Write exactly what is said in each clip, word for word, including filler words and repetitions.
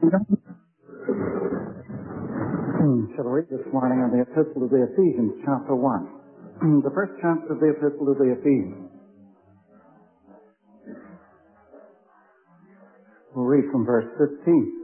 Shall read this morning on the Epistle to the Ephesians, chapter one. The first chapter of the Epistle to the Ephesians. We'll read from verse fifteen.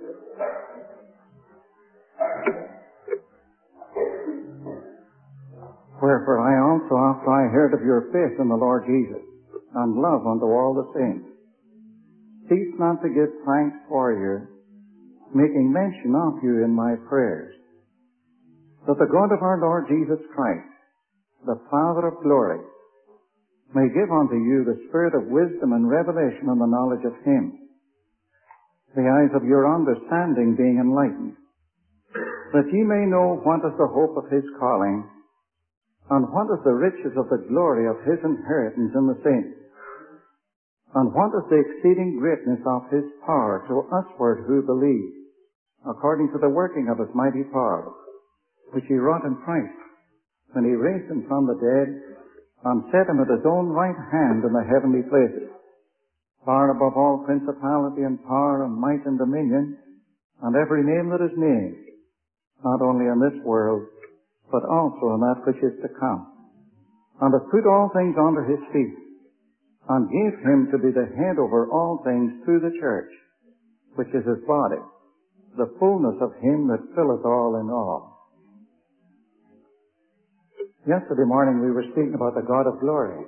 Wherefore I also, after I heard of your faith in the Lord Jesus, and love unto all the saints, cease not to give thanks for you, making mention of you in my prayers, that the God of our Lord Jesus Christ, the Father of glory, may give unto you the spirit of wisdom and revelation in the knowledge of Him, the eyes of your understanding being enlightened, that ye may know what is the hope of His calling, and what is the riches of the glory of His inheritance in the saints, and what is the exceeding greatness of His power to usward who believe, according to the working of His mighty power, which He wrought in Christ, when He raised Him from the dead, and set Him at His own right hand in the heavenly places, far above all principality and power and might and dominion, and every name that is named, not only in this world, but also in that which is to come, and hath put all things under His feet, and gave Him to be the head over all things through the church, which is His body, the fullness of Him that filleth all in all. Yesterday morning we were speaking about the God of glory,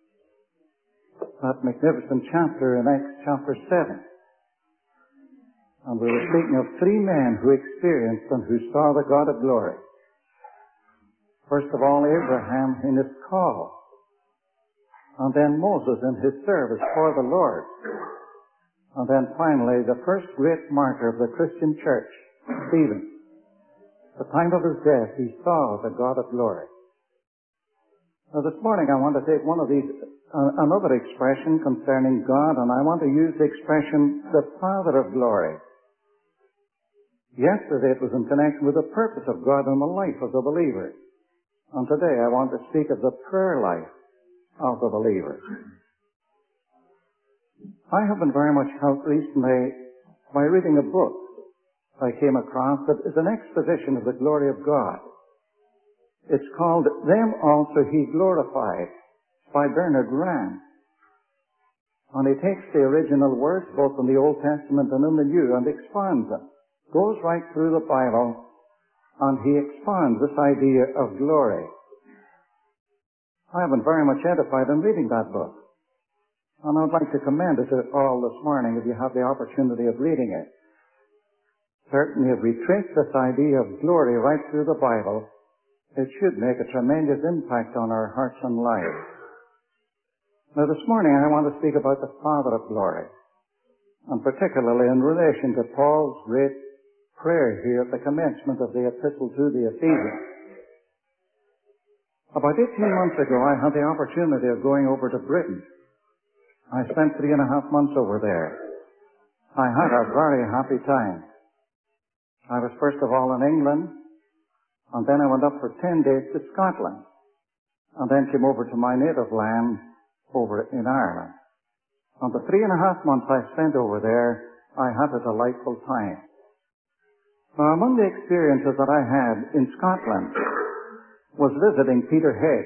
that magnificent chapter in Acts chapter seven. And we were speaking of three men who experienced and who saw the God of glory. First of all, Abraham in his call, and then Moses in his service for the Lord, and then finally the first great martyr of the Christian church, Stephen. At the time of his death, he saw the God of glory. Now this morning I want to take one of these, uh, another expression concerning God, and I want to use the expression, the Father of glory. Yesterday it was in connection with the purpose of God in the life of the believer. And today I want to speak of the prayer life of the believer. I have been very much helped recently by reading a book I came across that is an exposition of the glory of God. It's called Them Also He Glorified by Bernard Rand. And he takes the original words both in the Old Testament and in the New and expands them. Goes right through the Bible and he expands this idea of glory. I have been very much edified in reading that book. And I'd like to commend it to all this morning if you have the opportunity of reading it. Certainly if we trace this idea of glory right through the Bible, it should make a tremendous impact on our hearts and lives. Now this morning I want to speak about the Father of glory, and particularly in relation to Paul's great prayer here at the commencement of the Epistle to the Ephesians. About eighteen months ago, I had the opportunity of going over to Britain. I spent three and a half months over there. I had a very happy time. I was first of all in England, and then I went up for ten days to Scotland, and then came over to my native land over in Ireland. And the three and a half months I spent over there, I had a delightful time. Now, among the experiences that I had in Scotland was visiting Peterhead.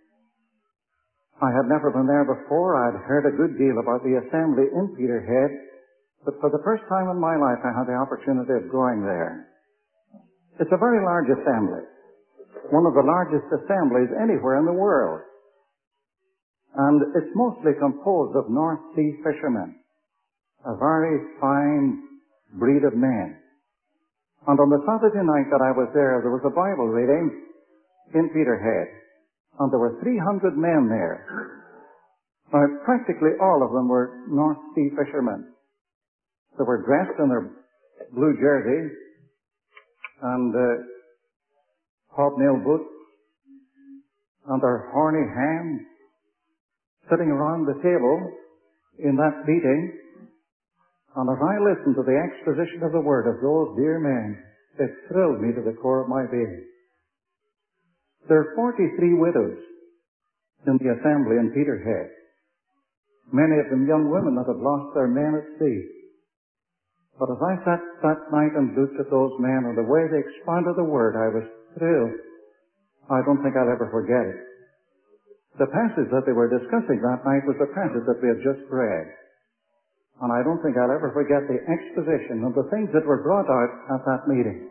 I had never been there before. I had heard a good deal about the assembly in Peterhead, but for the first time in my life I had the opportunity of going there. It's a very large assembly, one of the largest assemblies anywhere in the world. And it's mostly composed of North Sea fishermen, a very fine breed of men. And on the Saturday night that I was there, there was a Bible reading in Peterhead, and there were three hundred men there. Now, practically all of them were North Sea fishermen. They were dressed in their blue jerseys and uh, hobnail boots and their horny hands, sitting around the table in that meeting. And as I listened to the exposition of the Word of those dear men, it thrilled me to the core of my being. There are forty-three widows in the assembly in Peterhead. Many of them young women that have lost their men at sea. But as I sat that night and looked at those men and the way they expounded the Word, I was thrilled. I don't think I'll ever forget it. The passage that they were discussing that night was the passage that we had just read. And I don't think I'll ever forget the exposition of the things that were brought out at that meeting.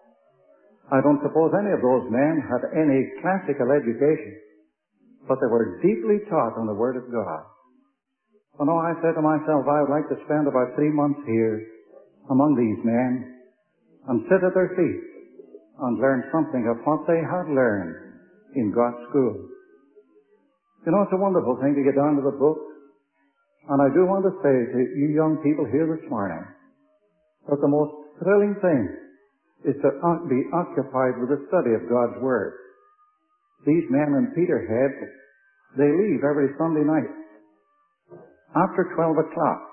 I don't suppose any of those men had any classical education, but they were deeply taught on the Word of God. And oh, I said to myself, I would like to spend about three months here among these men and sit at their feet and learn something of what they had learned in God's school. You know, it's a wonderful thing to get down to the book. And I do want to say to you young people here this morning that the most thrilling thing is to be occupied with the study of God's Word. These men in Peterhead, they leave every Sunday night after twelve o'clock.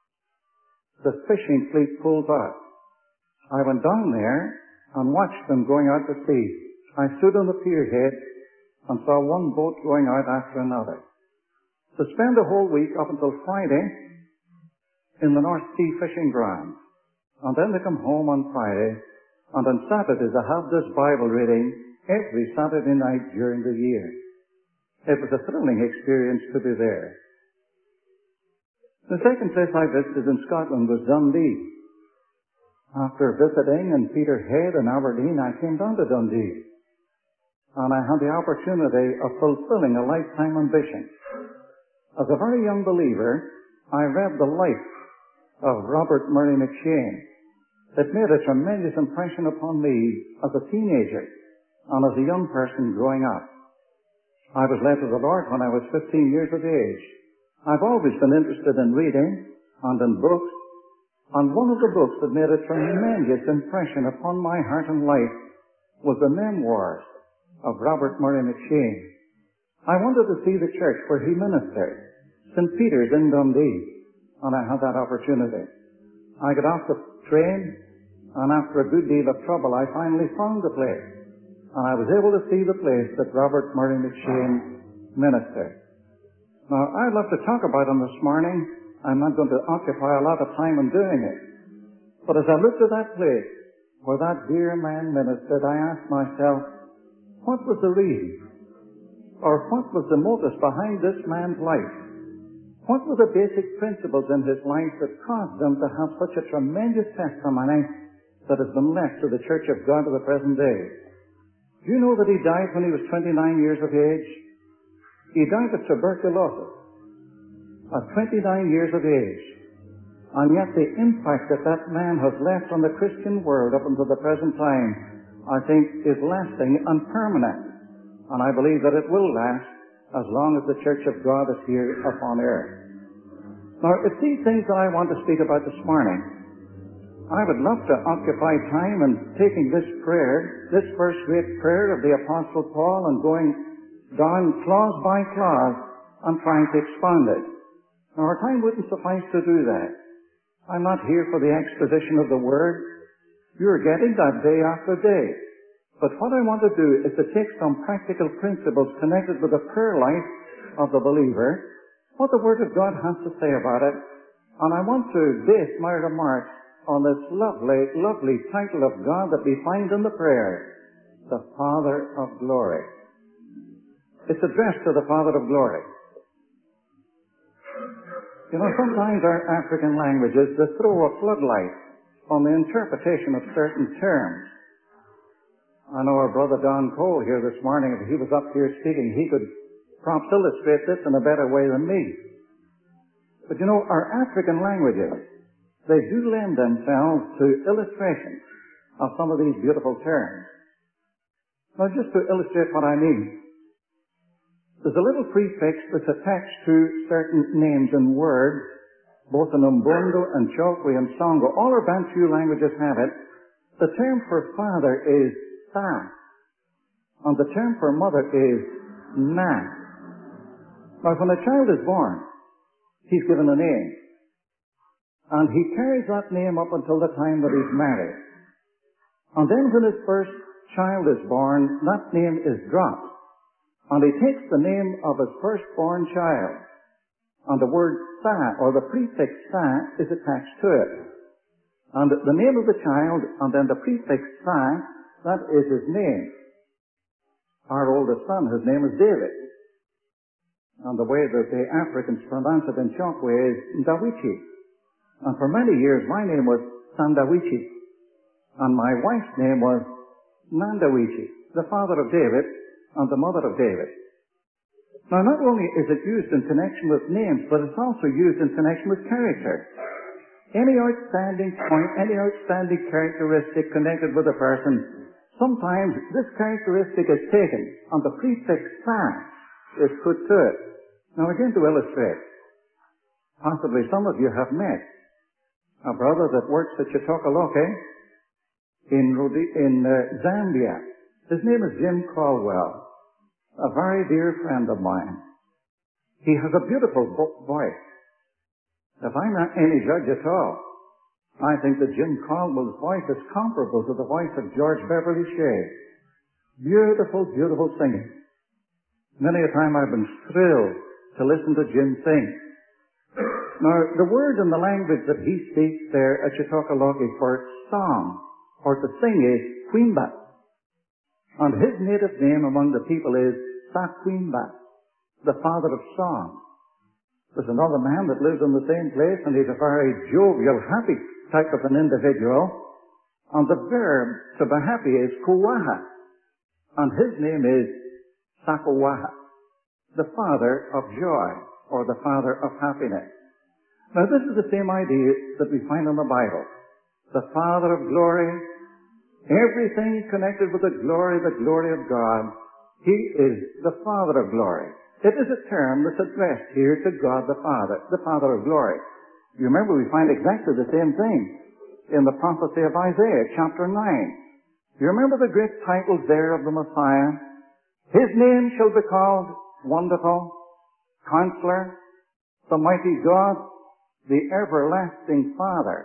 The fishing fleet pulls out. I went down there and watched them going out to sea. I stood on the pier head and saw one boat going out after another. To spend a whole week up until Friday in the North Sea fishing grounds. And then they come home on Friday, and on Saturdays they have this Bible reading every Saturday night during the year. It was a thrilling experience to be there. The second place I visited in Scotland was Dundee. After visiting in Peterhead and Aberdeen, I came down to Dundee. And I had the opportunity of fulfilling a lifetime ambition. As a very young believer, I read the life of Robert Murray McCheyne. It made a tremendous impression upon me as a teenager and as a young person growing up. I was led to the Lord when I was fifteen years of age. I've always been interested in reading and in books, and one of the books that made a tremendous impression upon my heart and life was the memoirs of Robert Murray McCheyne. I wanted to see the church where he ministered, Saint Peter's in Dundee, and I had that opportunity. I got off the train, and after a good deal of trouble, I finally found the place, and I was able to see the place that Robert Murray McCheyne ministered. Now, I'd love to talk about him this morning. I'm not going to occupy a lot of time in doing it. But as I looked at that place where that dear man ministered, I asked myself, what was the reason? Or what was the motive behind this man's life? What were the basic principles in his life that caused him to have such a tremendous testimony that has been left to the Church of God to the present day? Do you know that he died when he was twenty-nine years of age? He died of tuberculosis at twenty-nine years of age. And yet the impact that that man has left on the Christian world up until the present time, I think, is lasting and permanent. And I believe that it will last as long as the Church of God is here upon earth. Now, it's these things that I want to speak about this morning. I would love to occupy time in taking this prayer, this first great prayer of the Apostle Paul, and going down clause by clause and trying to expound it. Now, our time wouldn't suffice to do that. I'm not here for the exposition of the Word. You're getting that day after day. But what I want to do is to take some practical principles connected with the prayer life of the believer, what the Word of God has to say about it, and I want to base my remarks on this lovely, lovely title of God that we find in the prayer, the Father of Glory. It's addressed to the Father of Glory. You know, sometimes our African languages, they throw a floodlight on the interpretation of certain terms. I know our brother Don Cole here this morning, if he was up here speaking, he could perhaps illustrate this in a better way than me. But you know, our African languages, they do lend themselves to illustrations of some of these beautiful terms. Now, just to illustrate what I mean, there's a little prefix that's attached to certain names and words, both in Umbundo and Chokwe and Songo. All our Bantu languages have it. The term for father is Sa, and the term for mother is Na. Now, when a child is born, he's given a name, and he carries that name up until the time that he's married. And then when his first child is born, that name is dropped. And he takes the name of his firstborn child, and the word Sa, or the prefix Sa, is attached to it. And the name of the child, and then the prefix Sa, that is his name. Our oldest son, his name is David. And the way that the Africans pronounce it in Chokwe is Ndawichi. And for many years my name was Sandawichi. And my wife's name was Nandawichi, the father of David and the mother of David. Now not only is it used in connection with names, but it's also used in connection with character. Any outstanding point, any outstanding characteristic connected with a person, sometimes this characteristic is taken and the prefix Sa is put to it. Now again to illustrate, possibly some of you have met a brother that works at Chitokoloke in, Rodi- in uh, Zambia. His name is Jim Caldwell, a very dear friend of mine. He has a beautiful vo- voice. If I'm not any judge at all, I think that Jim Caldwell's voice is comparable to the voice of George Beverly Shea. Beautiful, beautiful singing. Many a time I've been thrilled to listen to Jim sing. Now, the word in the language that he speaks there at Chitokoloke for song, or to sing, is Quimba. And his native name among the people is Saquimba, the father of song. There's another man that lives in the same place, and he's a very jovial, happy type of an individual. And the verb to be happy is kuwaha. And his name is Sakuwaha, the father of joy, or the father of happiness. Now this is the same idea that we find in the Bible. The Father of glory, everything connected with the glory, the glory of God, He is the Father of glory. It is a term that's addressed here to God the Father, the Father of glory. You remember we find exactly the same thing in the prophecy of Isaiah, chapter nine. You remember the great titles there of the Messiah? His name shall be called Wonderful, Counselor, the Mighty God, the Everlasting Father.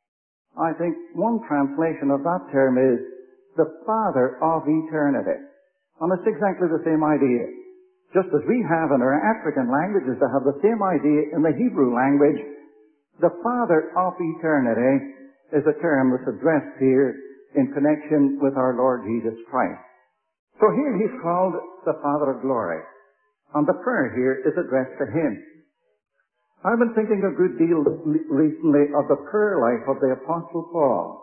I think one translation of that term is the Father of Eternity. And it's exactly the same idea. Just as we have in our African languages to have the same idea in the Hebrew language, the Father of Eternity is a term that's addressed here in connection with our Lord Jesus Christ. So here He's called the Father of Glory. And the prayer here is addressed to Him. I've been thinking a good deal recently of the prayer life of the Apostle Paul.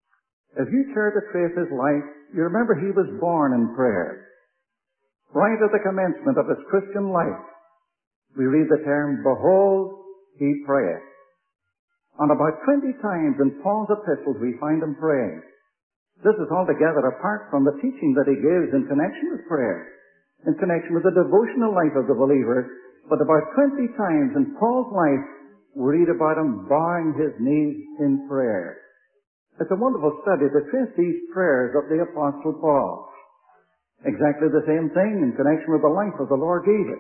If you care to trace his life, you remember he was born in prayer. Right at the commencement of his Christian life, we read the term, behold, he prayeth. And about twenty times in Paul's epistles we find him praying. This is altogether apart from the teaching that he gives in connection with prayer, in connection with the devotional life of the believer. But about twenty times in Paul's life, we read about him bowing his knees in prayer. It's a wonderful study to trace these prayers of the Apostle Paul. Exactly the same thing in connection with the life of the Lord Jesus.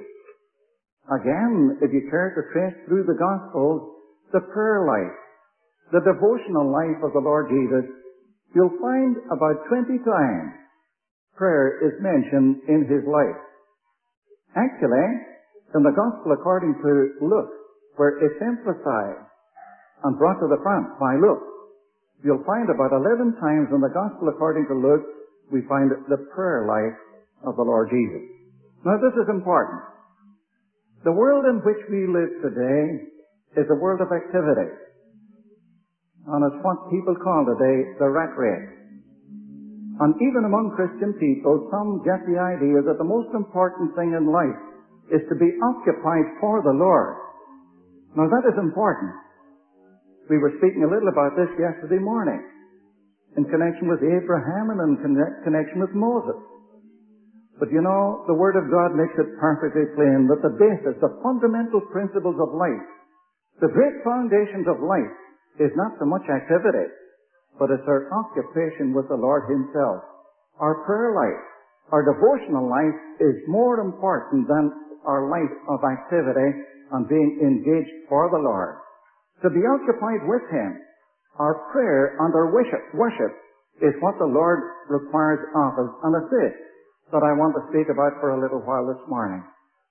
Again, if you care to trace through the Gospels the prayer life, the devotional life of the Lord Jesus, you'll find about twenty times prayer is mentioned in his life. Actually, in the Gospel according to Luke, where it's emphasized and brought to the front by Luke, you'll find about eleven times in the Gospel according to Luke, we find the prayer life of the Lord Jesus. Now this is important. The world in which we live today is a world of activity. And it's what people call today the rat race. And even among Christian people, some get the idea that the most important thing in life is to be occupied for the Lord. Now that is important. We were speaking a little about this yesterday morning in connection with Abraham and in connection with Moses. But you know, the Word of God makes it perfectly plain that the basis, the fundamental principles of life, the great foundations of life, is not so much activity, but it's our occupation with the Lord Himself. Our prayer life, our devotional life is more important than our life of activity and being engaged for the Lord. To be occupied with Him, our prayer and our worship, worship is what the Lord requires of us, and it's this that I want to speak about for a little while this morning.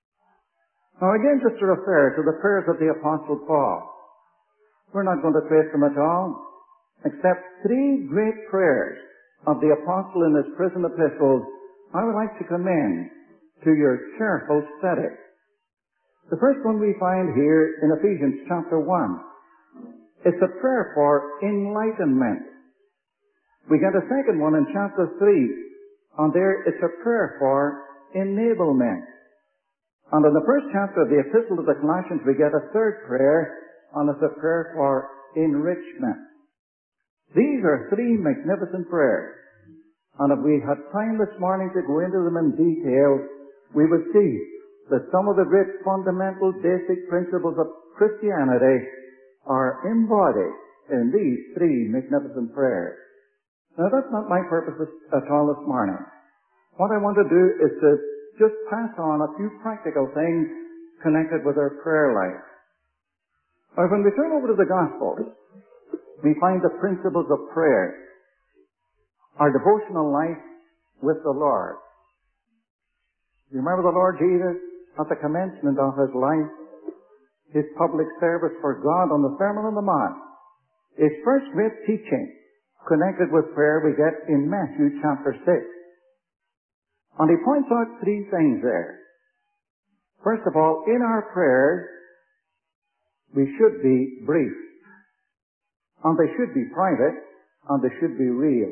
Now again, just to refer to the prayers of the Apostle Paul. We're not going to trace them at all. except three great prayers of the apostle in his prison epistles I would like to commend to your careful study. The first one we find here in Ephesians chapter one. It's a prayer for enlightenment. We get a second one in chapter three. And there it's a prayer for enablement. And in the first chapter of the Epistle to the Colossians we get a third prayer, and it's a prayer for enrichment. These are three magnificent prayers. And if we had time this morning to go into them in detail, we would see that some of the great fundamental basic principles of Christianity are embodied in these three magnificent prayers. Now that's not my purpose at all this morning. What I want to do is to just pass on a few practical things connected with our prayer life. Now when we turn over to the Gospels, we find the principles of prayer. Our devotional life with the Lord. You remember the Lord Jesus at the commencement of his life, his public service for God on the Sermon on the Mount. His first great teaching connected with prayer we get in Matthew chapter six. And he points out three things there. First of all, in our prayers, we should be brief. And they should be private, and they should be real.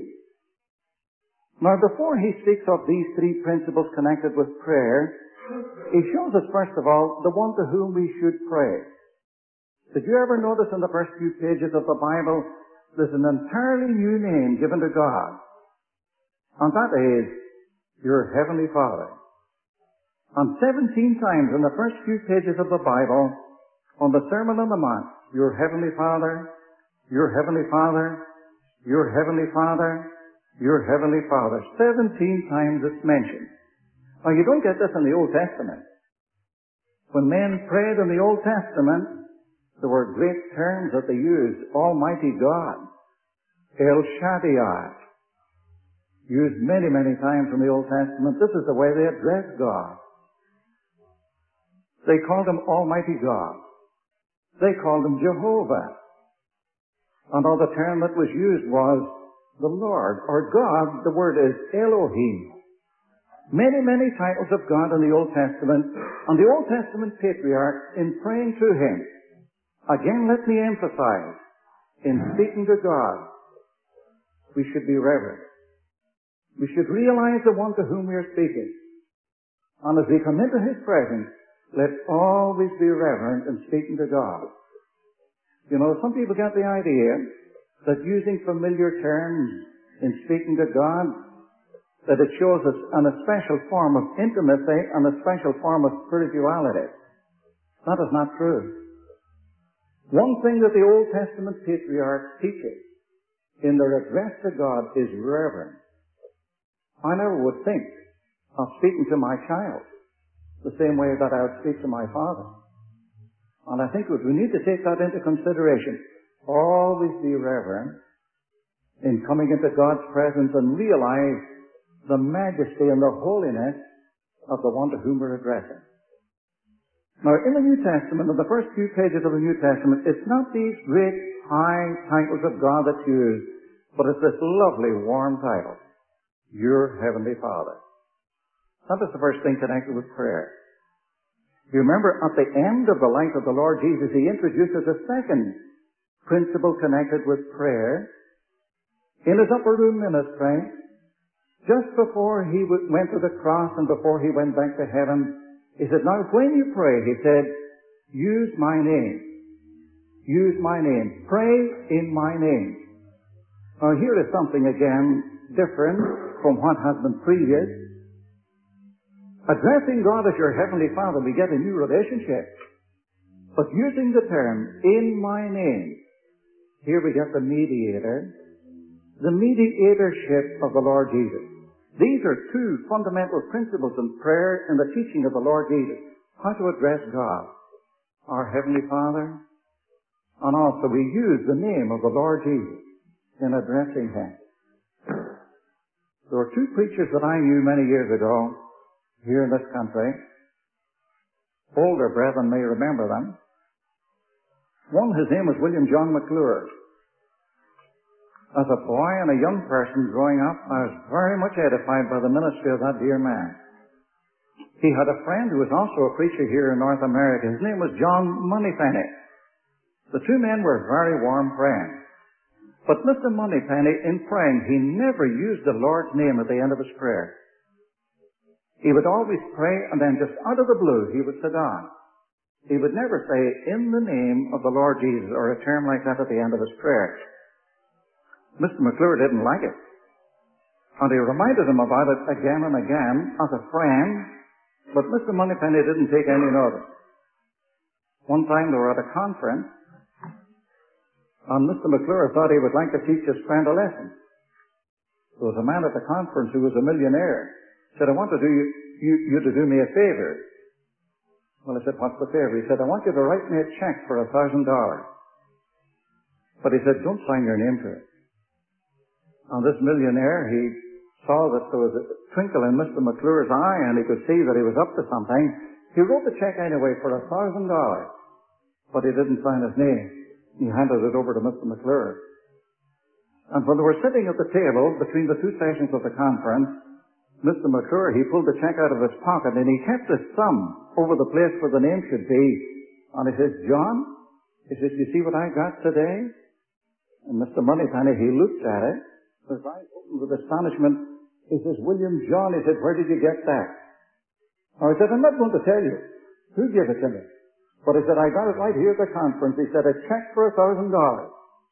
Now, before he speaks of these three principles connected with prayer, he shows us, first of all, the one to whom we should pray. Did you ever notice in the first few pages of the Bible, there's an entirely new name given to God? And that is, your Heavenly Father. And seventeen times in the first few pages of the Bible, on the Sermon on the Mount, your Heavenly Father, your Heavenly Father, your Heavenly Father, your Heavenly Father. Seventeen times it's mentioned. Now you don't get this in the Old Testament. When men prayed in the Old Testament, there were great terms that they used. Almighty God, El Shaddai, used many, many times in the Old Testament. This is the way they addressed God. They called him Almighty God. They called him Jehovah. And all the term that was used was the Lord, or God. The word is Elohim. Many, many titles of God in the Old Testament, and the Old Testament patriarchs, in praying to him, again let me emphasize, in speaking to God, we should be reverent. We should realize the one to whom we are speaking. And as we come into his presence, let's always be reverent in speaking to God. You know, some people get the idea that using familiar terms in speaking to God, that it shows us an special form of intimacy and a special form of spirituality. That is not true. One thing that the Old Testament patriarchs teach us in their address to God is reverence. I never would think of speaking to my child the same way that I would speak to my father. And I think we need to take that into consideration. Always be reverent in coming into God's presence and realize the majesty and the holiness of the one to whom we're addressing. Now, in the New Testament, in the first few pages of the New Testament, it's not these great high titles of God that's used, but it's this lovely warm title, your Heavenly Father. That is the first thing connected with prayer. You remember, at the end of the life of the Lord Jesus, he introduces a second principle connected with prayer. In his upper room ministry, just before he went to the cross and before he went back to heaven, he said, now when you pray, he said, use my name. Use my name. Pray in my name. Now here is something again different from what has been previous. Addressing God as your Heavenly Father, we get a new relationship. But using the term, in my name, here we get the mediator, the mediatorship of the Lord Jesus. These are two fundamental principles in prayer and the teaching of the Lord Jesus. How to address God, our Heavenly Father, and also we use the name of the Lord Jesus in addressing him. There were two preachers that I knew many years ago here in this country. Older brethren may remember them. One, his name was William John McClure. As a boy and a young person growing up, I was very much edified by the ministry of that dear man. He had a friend who was also a preacher here in North America. His name was John Moneypenny. The two men were very warm friends. But Mister Moneypenny, in praying, he never used the Lord's name at the end of his prayer. He would always pray, and then just out of the blue, he would sit down. He would never say, in the name of the Lord Jesus, or a term like that at the end of his prayer. Mister McClure didn't like it. And he reminded him about it again and again as a friend, but Mister Moneypenny didn't take any notice. One time they were at a conference, and Mister McClure thought he would like to teach his friend a lesson. There was a man at the conference who was a millionaire. He said, I want to do you, you, you to do me a favor. Well, I said, what's the favor? He said, I want you to write me a check for a thousand dollars. But he said, don't sign your name to it. And this millionaire, he saw that there was a twinkle in Mister McClure's eye, and he could see that he was up to something. He wrote the check anyway for a thousand dollars, but he didn't sign his name. He handed it over to Mister McClure. And when they were sitting at the table between the two sessions of the conference, Mister McClure, he pulled the check out of his pocket, and he kept his thumb over the place where the name should be. And he says, John, he says, you see what I got today? And Mister Moneypenny, he looked at it, his eyes opened with astonishment. He says, William John, he said, where did you get that? Oh, he said, I'm not going to tell you. Who gave it to me? But he said, I got it right here at the conference. He said, a check for a thousand dollars.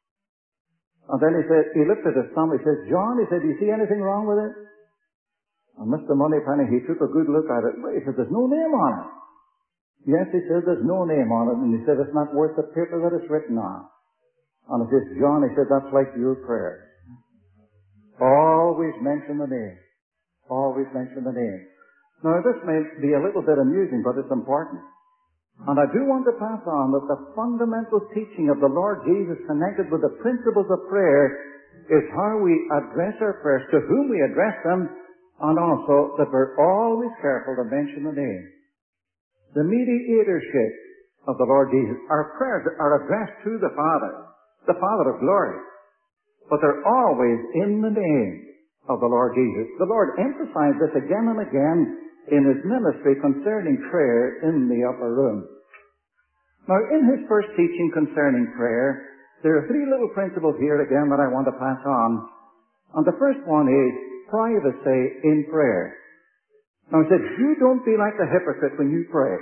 And then he said, he lifted his thumb. He says, John, he said, do you see anything wrong with it? And Mister Moneypenny, he took a good look at it. He said, there's no name on it. Yes, he said, there's no name on it. And he said, it's not worth the paper that it's written on. And he says, John, he said, that's like your prayer. Always mention the name. Always mention the name. Now, this may be a little bit amusing, but it's important. And I do want to pass on that the fundamental teaching of the Lord Jesus connected with the principles of prayer is how we address our prayers, to whom we address them, and also that we're always careful to mention the name. The mediatorship of the Lord Jesus. Our prayers are addressed to the Father, the Father of glory. But they're always in the name of the Lord Jesus. The Lord emphasized this again and again in His ministry concerning prayer in the upper room. Now, in His first teaching concerning prayer, there are three little principles here again that I want to pass on. And the first one is privacy in prayer. Now, He said, you don't be like the hypocrite when you pray.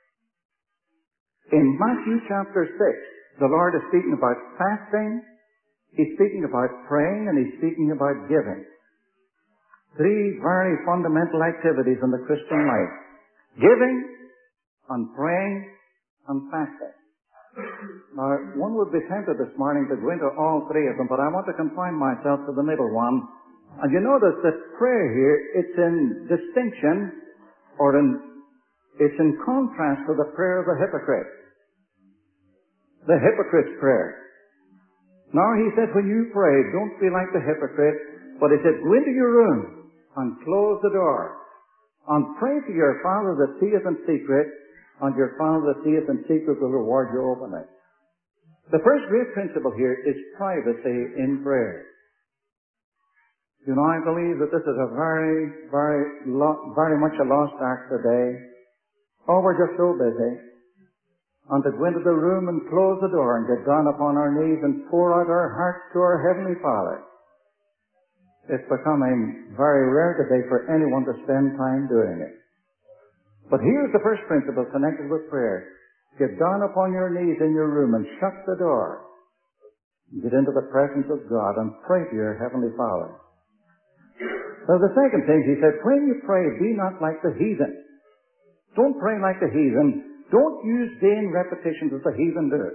In Matthew chapter six, the Lord is speaking about fasting, He's speaking about praying, and He's speaking about giving. Three very fundamental activities in the Christian life. Giving, and praying, and fasting. Now, one would be tempted this morning to go into all three of them, but I want to confine myself to the middle one. And you notice that prayer here, it's in distinction, or in, it's in contrast to the prayer of the hypocrite. The hypocrite's prayer. Now, he said, when you pray, don't be like the hypocrite, but he said, go into your room and close the door and pray to your Father that seeth in secret, and your Father that seeth in secret will reward you openly. The first great principle here is privacy in prayer. You know, I believe that this is a very, very, lo- very much a lost art today. Oh, we're just so busy. And to go into the room and close the door and get down upon our knees and pour out our hearts to our Heavenly Father. It's becoming very rare today for anyone to spend time doing it. But here's the first principle connected with prayer. Get down upon your knees in your room and shut the door. Get into the presence of God and pray to your Heavenly Father. Now the second thing, he said, when you pray, be not like the heathen. Don't pray like the heathen. Don't use vain repetitions as the heathen do.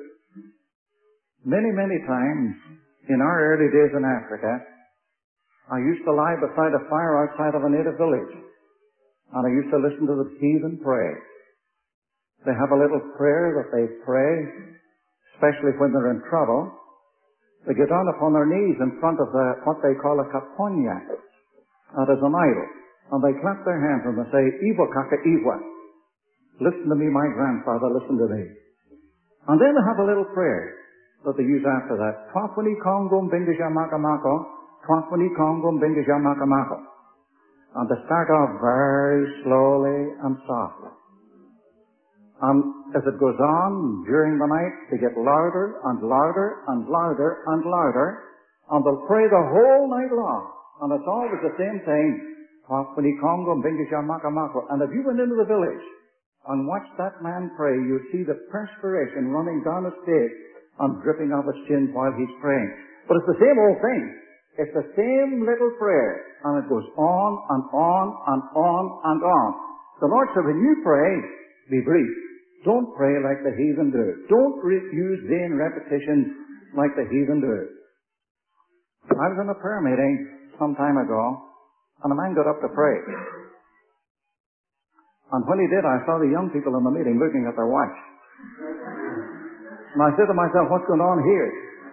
Many, many times in our early days in Africa, I used to lie beside a fire outside of a native village, and I used to listen to the heathen pray. They have a little prayer that they pray, especially when they're in trouble. They get down upon their knees in front of the, what they call a kaponya. That is an idol. And they clap their hands and they say, Iwa kaka Iwa. Listen to me, my grandfather, listen to me. And then they have a little prayer. that they use after that. Twafani Kongum Bingaja Makamako, Twafani Kongum Bingaja Makamako. And they start off very slowly and softly. And as it goes on during the night, they get louder and louder and louder and louder, and they'll pray the whole night long. And it's always the same thing. Twafani Kongum Bingaja Makamako. And if you went into the village and watched that man pray, you'd see the perspiration running down his face and dripping off his chin while he's praying. But it's the same old thing. It's the same little prayer, and it goes on and on and on and on. The Lord said, when you pray, be brief. Don't pray like the heathen do. Don't re- use vain repetition like the heathen do. I was in a prayer meeting some time ago, and a man got up to pray. And when he did, I saw the young people in the meeting looking at their watch. And I said to myself, what's going on here?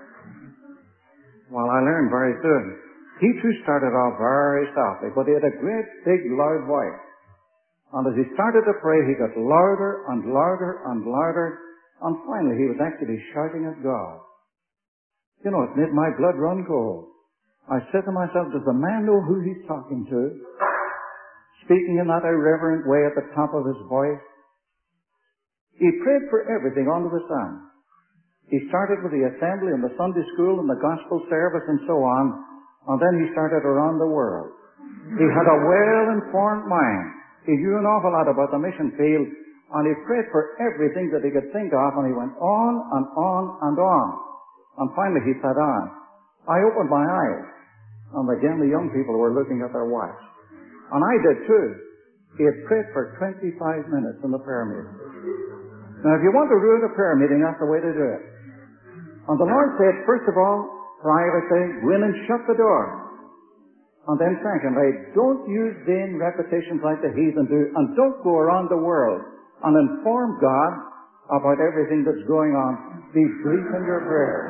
Well, I learned very soon. He too started off very softly, but he had a great, big, loud voice. And as he started to pray, he got louder and louder and louder, and finally he was actually shouting at God. You know, it made my blood run cold. I said to myself, does the man know who he's talking to? Speaking in that irreverent way at the top of his voice. He prayed for everything under the sun. He started with the assembly and the Sunday school and the gospel service and so on, and then he started around the world. He had a well-informed mind. He knew an awful lot about the mission field, and he prayed for everything that he could think of, and he went on and on and on. And finally he sat down. I opened my eyes, and again the young people were looking at their watch. And I did too. He had prayed for twenty-five minutes in the prayer meeting. Now if you want to ruin a prayer meeting, that's the way to do it. And the Lord said, first of all, privately, go in and shut the door. And then secondly, don't use vain repetitions like the heathen do, and don't go around the world and inform God about everything that's going on. Be brief in your prayer.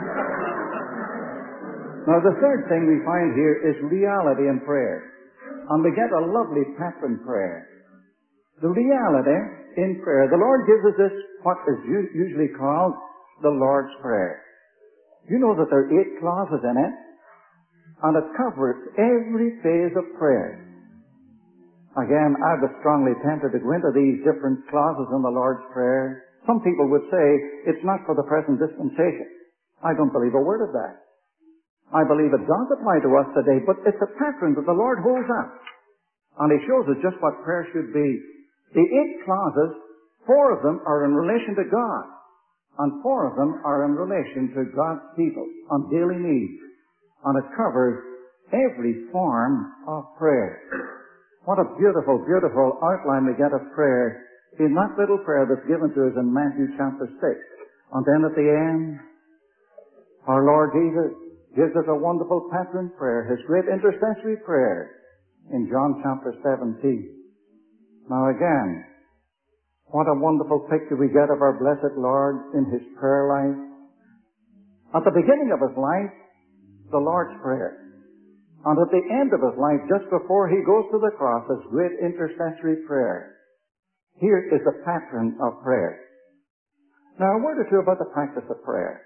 Now the third thing we find here is reality in prayer. And we get a lovely pattern prayer. The reality in prayer. The Lord gives us this, what is usually called the Lord's Prayer. You know that there are eight clauses in it, and it covers every phase of prayer. Again, I was strongly tempted to go into these different clauses in the Lord's Prayer. Some people would say it's not for the present dispensation. I don't believe a word of that. I believe it does apply to us today, but it's a pattern that the Lord holds up. And He shows us just what prayer should be. The eight clauses, four of them are in relation to God, and four of them are in relation to God's people on daily needs. And it covers every form of prayer. What a beautiful, beautiful outline we get of prayer in that little prayer that's given to us in Matthew chapter six. And then at the end, our Lord Jesus gives us a wonderful pattern prayer, His great intercessory prayer in John chapter seventeen. Now again, what a wonderful picture we get of our blessed Lord in His prayer life. At the beginning of His life, the Lord's Prayer. And at the end of His life, just before He goes to the cross, His great intercessory prayer. Here is the pattern of prayer. Now a word or two about the practice of prayer.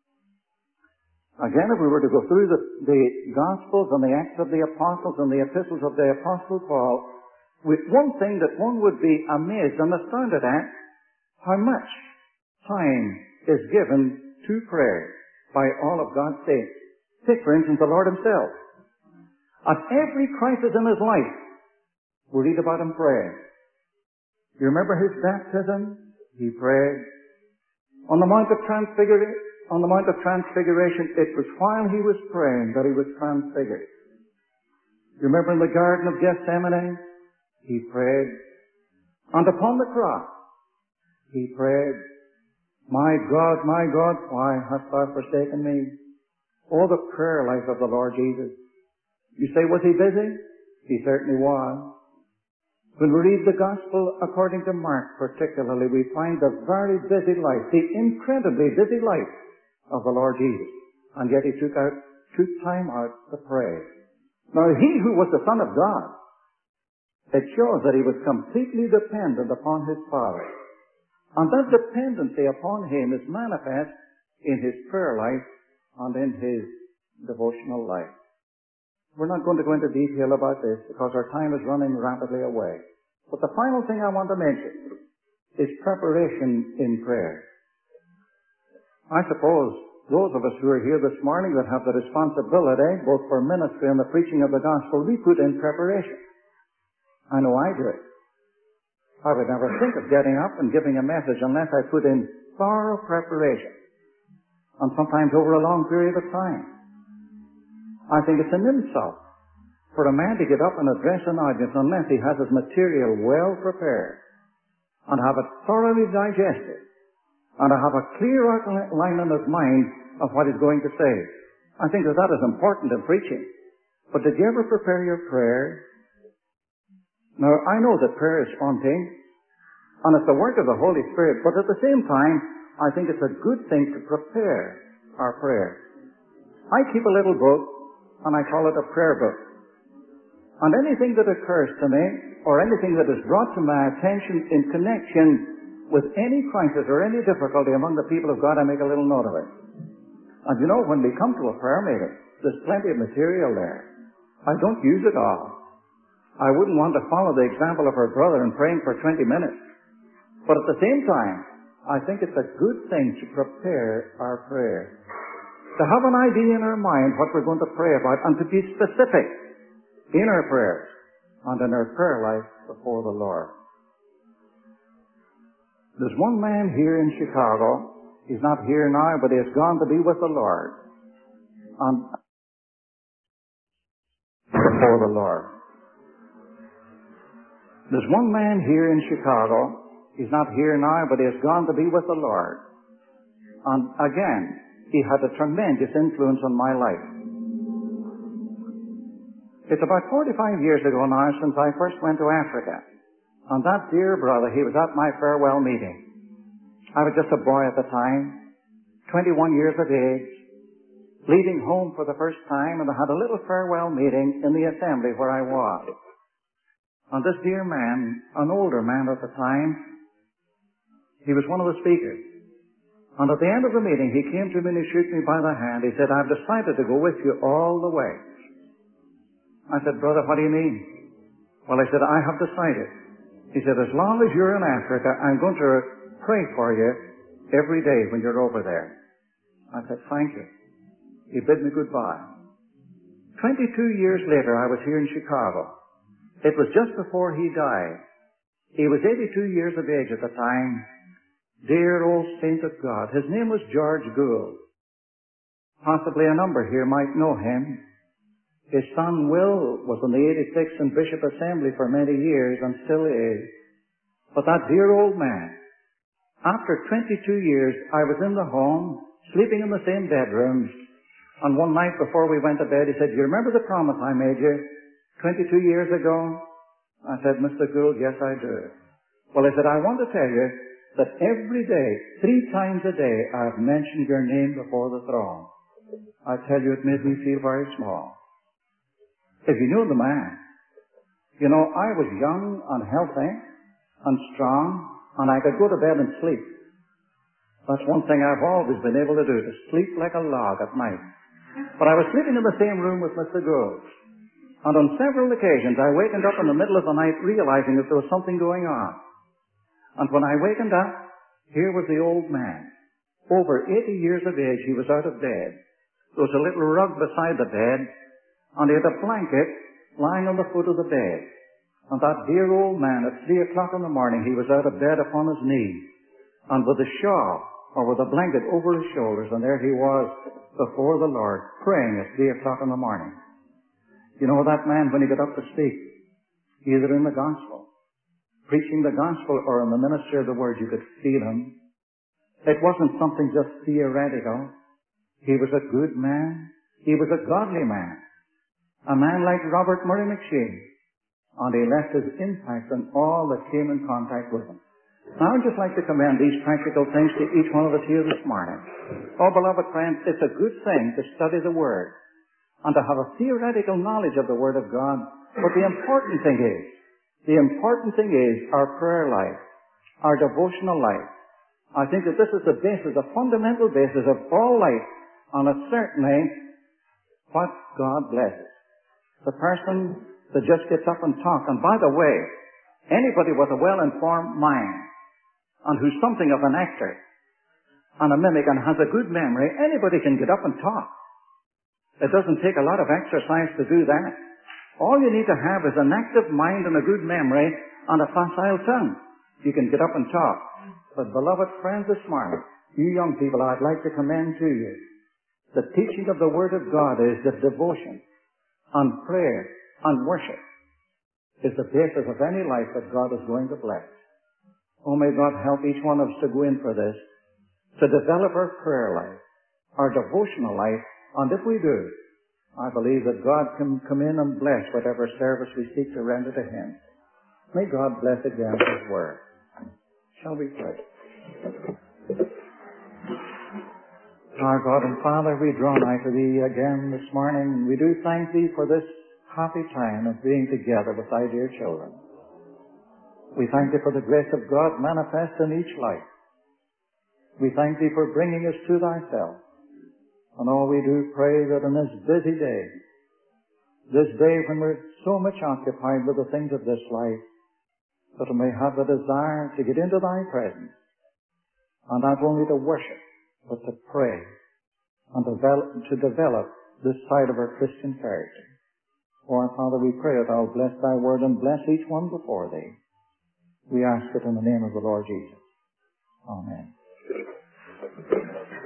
Again, if we were to go through the, the Gospels and the Acts of the Apostles and the Epistles of the Apostle Paul, with one thing that one would be amazed and astounded at, how much time is given to prayer by all of God's saints. Take, for instance, the Lord Himself. At every crisis in His life, we read about Him praying. You remember His baptism? He prayed. On the Mount of Transfiguration, on the Mount of Transfiguration, it was while He was praying that He was transfigured. You remember in the Garden of Gethsemane? He prayed. And upon the cross, He prayed, My God, my God, why hast Thou forsaken me? Oh, the prayer life of the Lord Jesus. You say, was He busy? He certainly was. When we read the Gospel according to Mark particularly, we find the very busy life, the incredibly busy life of the Lord Jesus. And yet He took out, took time out to pray. Now He who was the Son of God, it shows that He was completely dependent upon His Father. And that dependency upon Him is manifest in his prayer life and in his devotional life. We're not going to go into detail about this because our time is running rapidly away. But the final thing I want to mention is preparation in prayer. I suppose those of us who are here this morning that have the responsibility both for ministry and the preaching of the gospel, we put in preparation. I know I do it. I would never think of getting up and giving a message unless I put in thorough preparation, and sometimes over a long period of time. I think it's an insult for a man to get up and address an audience unless he has his material well prepared and have it thoroughly digested and to have a clear outline in his mind of what he's going to say. I think that that is important in preaching. But did you ever prepare your prayer? Now, I know that prayer is spontaneous and it's the work of the Holy Spirit, but at the same time, I think it's a good thing to prepare our prayer. I keep a little book and I call it a prayer book. And anything that occurs to me, or anything that is brought to my attention in connection with any crisis or any difficulty among the people of God, I make a little note of it. And you know, when we come to a prayer meeting, there's plenty of material there. I don't use it all. I wouldn't want to follow the example of our brother in praying for twenty minutes. But at the same time, I think it's a good thing to prepare our prayer. To have an idea in our mind what we're going to pray about and to be specific in our prayers and in our prayer life before the Lord. There's one man here in Chicago. He's not here now, but he has gone to be with the Lord. And before the Lord. There's one man here in Chicago. He's not here now, but he has gone to be with the Lord. And again, he had a tremendous influence on my life. It's about forty-five years ago now since I first went to Africa. And that dear brother, he was at my farewell meeting. I was just a boy at the time, twenty-one years of age, leaving home for the first time, and I had a little farewell meeting in the assembly where I was. And this dear man, an older man at the time, he was one of the speakers. And at the end of the meeting, he came to me and he shook me by the hand. He said, "I've decided to go with you all the way." I said, "Brother, what do you mean?" Well, I said, "I have decided." He said, "As long as you're in Africa, I'm going to pray for you every day when you're over there." I said, "Thank you." He bid me goodbye. Twenty-two years later, I was here in Chicago. It was just before he died. He was eighty-two years of age at the time. Dear old saint of God. His name was George Gould. Possibly a number here might know him. His son Will was in the eighty-sixth and Bishop Assembly for many years and still is. But that dear old man, after twenty-two years, I was in the home, sleeping in the same bedrooms, and one night before we went to bed, he said, "You remember the promise I made you twenty-two years ago?" I said, "Mister Gould, yes, I do." Well, I said, "I want to tell you that every day, three times a day, I've mentioned your name before the throne." I tell you, it made me feel very small. If you knew the man, you know, I was young and healthy and strong, and I could go to bed and sleep. That's one thing I've always been able to do, to sleep like a log at night. But I was sleeping in the same room with Mister Gould. And on several occasions, I wakened up in the middle of the night realizing that there was something going on. And when I wakened up, here was the old man. Over eighty years of age, he was out of bed. There was a little rug beside the bed, and he had a blanket lying on the foot of the bed. And that dear old man, at three o'clock in the morning, he was out of bed upon his knees, and with a shawl, or with a blanket over his shoulders, and there he was before the Lord, praying at three o'clock in the morning. You know, that man, when he got up to speak, either in the gospel, preaching the gospel, or in the ministry of the word, you could feel him. It wasn't something just theoretical. He was a good man. He was a godly man. A man like Robert Murray McShane. And he left his impact on all that came in contact with him. Now, I'd just like to commend these practical things to each one of us here this morning. Oh, beloved friends, it's a good thing to study the Word and to have a theoretical knowledge of the Word of God. But the important thing is, the important thing is our prayer life, our devotional life, I think that this is the basis, the fundamental basis of all life, and it's certainly what God blesses. The person that just gets up and talks. And by the way, anybody with a well-informed mind, and who's something of an actor, and a mimic, and has a good memory, anybody can get up and talk. It doesn't take a lot of exercise to do that. All you need to have is an active mind and a good memory and a facile tongue. You can get up and talk. But beloved friends, this morning, you young people, I'd like to commend to you the teaching of the Word of God is that devotion and prayer and worship is the basis of any life that God is going to bless. Oh, may God help each one of us to go in for this, to develop our prayer life, our devotional life, and if we do, I believe that God can come in and bless whatever service we seek to render to Him. May God bless again His Word. Shall we pray? Our God and Father, we draw nigh to Thee again this morning. We do thank Thee for this happy time of being together with Thy dear children. We thank Thee for the grace of God manifest in each life. We thank Thee for bringing us to Thyself. And all we do pray that in this busy day, this day when we're so much occupied with the things of this life, that we may have the desire to get into Thy presence, and not only to worship, but to pray, and develop, to develop this side of our Christian character. Oh, our Father, we pray that Thou bless Thy Word and bless each one before Thee. We ask it in the name of the Lord Jesus. Amen.